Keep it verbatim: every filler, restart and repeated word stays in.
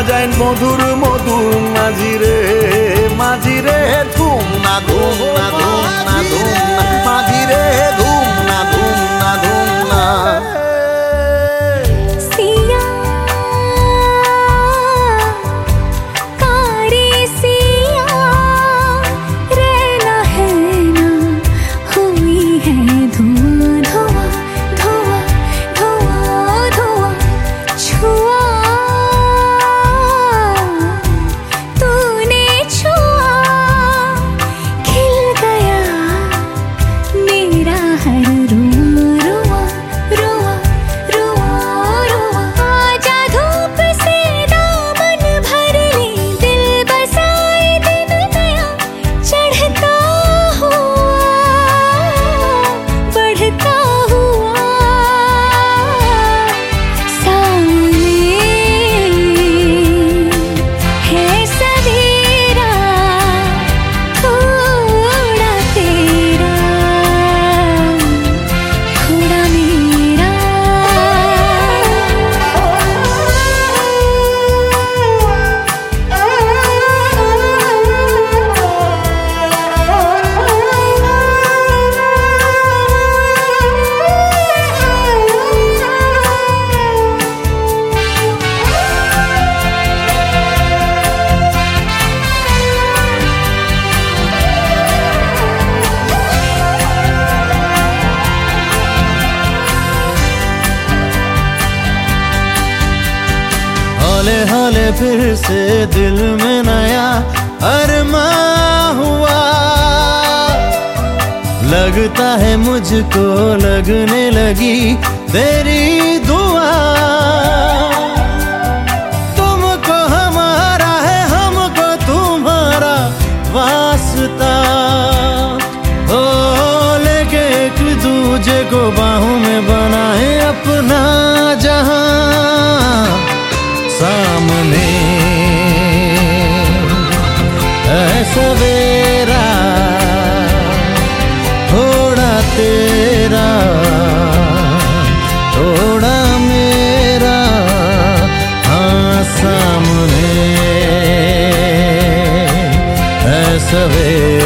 যায় মধুর মধুর মাঝি রে মাঝি রে ধুম না ধুম না ধুম না ধুম না মাঝি রে ধুম না ধুম না ধুম না हौले हौले फिर से दिल में नया अरमां हुआ लगता है मुझको लगने लगी तेरी दुआ तुमको हमारा है हमको तुम्हारा वास्ता हो लेके एक दूजे को बाहों में बनाए अपना जहां सामने है सवेरा थोड़ा तेरा थोड़ा मेरा हाँ सामने है सवेरा।